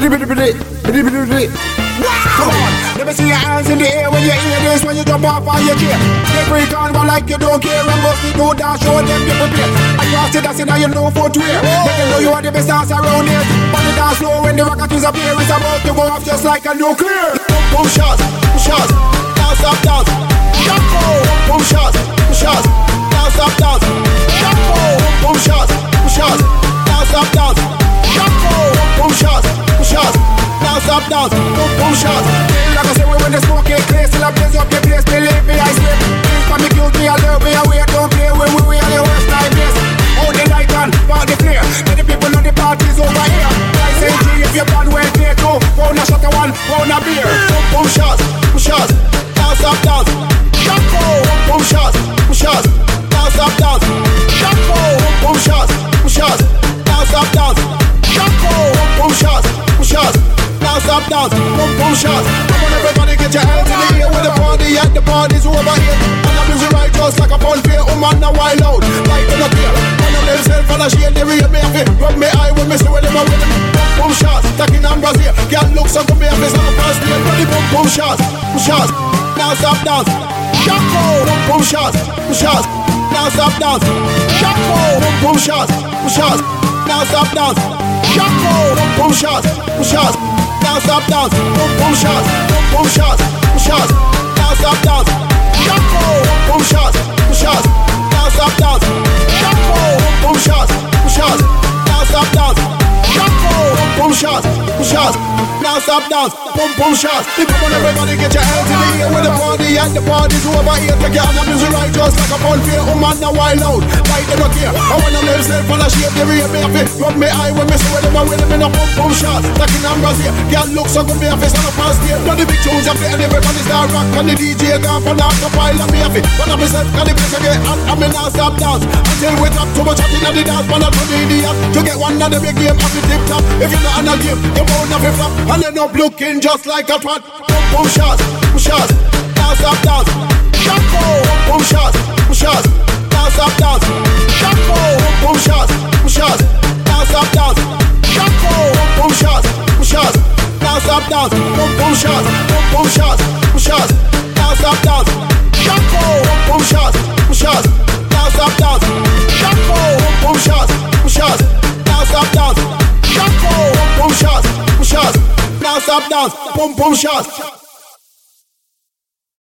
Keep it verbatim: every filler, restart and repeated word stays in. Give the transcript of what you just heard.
Biddy biddy biddy, biddy biddy biddy. Come on, let me see your hands in the air when you hear this. When you jump off on your chair, they break on go like you don't care. And bust it go down, show them you prepare. And you have to dance in and you know footwear. Make them know you are the best dance around here. On the dance floor when the rockets appear, it's about to go off just like a nuclear. Boom shots, shots, dance up, dance. Shampoo, boom shots, shots, dance up, dance. Shampoo, boom shots, shots, dance up, dance. Shampoo, boom shots, shots, dance up, dance. Boom, boom shots. Like I say, when the smoke ain't clear, still I blaze up your place. Believe me, I swear. If I'm guilty, I love me, I wait, don't play. When we we are the worst time is. Hold the light on, party clear. Let the people know the party's over here. I say G, if you're bad, well, clear too. Round a shot of one, round a beer. Boom, boom shots, shots, dance up, dance. Shampoo, boom shots, shots, dance up, dance. Shampoo, boom shots, shots, dance up, dance. Shampoo, boom shots, shots, dance up, dance. Boom, boom shots. Come on, everybody, get your hands in the air with the party and the party's over here. And the music right just like a fun fair. Oh man, now wild out, like in the beer. One of themselves and a shade, they real me a fit. Rub me eye when me see where them are with them. Boom shots, taking numbers here. Girl look so good, me a face on the first day. Ready, boom, boom shots, shots, dance up, dance. Shampoo, boom, boom shots, shots, dance up, dance. Shampoo, boom, boom shots, shots, dance up, dance. Shampoo, boom, boom shots, shots, dance up, dance. Boom, boom shots, boom, boom shots, shots, dance up, dance. Shampoo, boom, boom shots, shots, dance up, dance. Shampoo, boom, boom shots, shots, dance up, dance. Shampoo, boom, boom shots, shots, dance up, dance. Boom, boom shots. Come on, everybody, get your hands in the air with the party and the party's over here. Take your hand and music right just like a fun fair. Oh man, now wild out, like they don't care. I want them themselves full of shape, they real me a fit. Rub me eye when me see where them are with them in a boom, boom shots. Like in numbers here, girl look so good, me a face on the first day. Now the big tunes are playing and everybody start rock. And the D J gone for knock the pile and me a fit. But I myself can the place again and I me not stop dance. Until we drop too much hot in the dance, man, I put the idiot. To get one of the big game off the tip top. If you're not on a game, you're bound off the flop. And end up looking just like a twat. Boom, boom shots, shots, dance up, dance. Shampoo, boom shots, shots, dance up, dance. Shampoo, boom shots, shots, dance up, dance. Shampoo, boom shots, shots, dance up, dance. Boom, boom shots, boom, boom shots, shots, dance up, dance. Shampoo, boom shots, shots, dance up, dance. Shampoo, boom shots, shots, dance up, dance. Shampoo, boom shots, shots, dance up, dance. Boom, boom shots.